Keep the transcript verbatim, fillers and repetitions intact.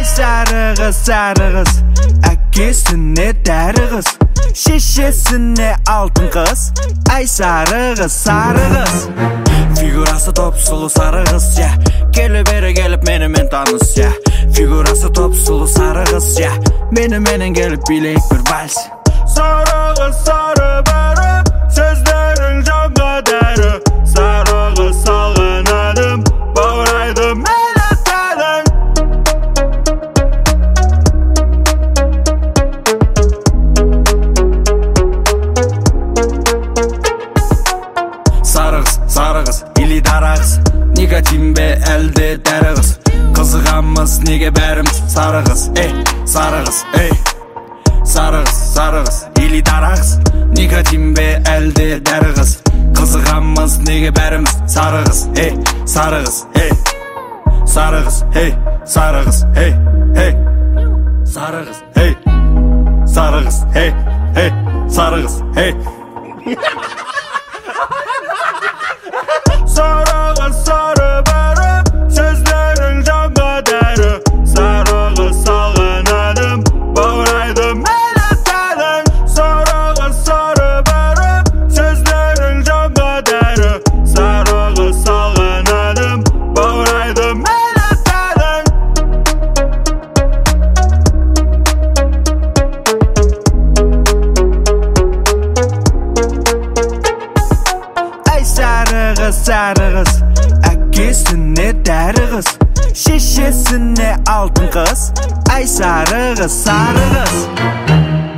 sarı kız sarı kız, әкесіне дәрі қыз, шешесіне алтын қыз. Ай sarı kız sarı kız, figurası top sulu sarı kız ya. Келіп бері келіп менімен таныс ya. Figurası top sulu sarı kız ya. Меніменен келіп билейік бір вальс. Sarı kız sarı бәрі, сөздерің жанға дәрі. Sarı kız салған әнім, баурайды мені тәнің. Sarı kız, sarı kız, или дара кыз, никотин бе әлде дәрі кыз. Қызығамыз неге бәріміз sarı kız, ey, sarı kız, ey. Sarı kız, sarı kız, или дара кыз, никотин бе әлде дәрі кыз. Қызығамыз неге бәріміз sarı kız, ey, sarı kız, ey. Sarı kız, hey, sarı kız, hey, hey. Sarı kız, hey. Sarı kız, hey, hey. Sarı kız, hey. Sarı kız sarı bәрі, сөздерің жанға дәрі. Sarı kız салған әнім, баурайды мені тәнің. Sarı kız sarı bәрі, сөздерің жанға дәрі. Sarı kız салған әнім, баурайды мені тәнің. Ай sarı kız sarı kız, әкесіне дәрі қыз, шешесіне алтын қыз. Ай sarı kız sarı kız.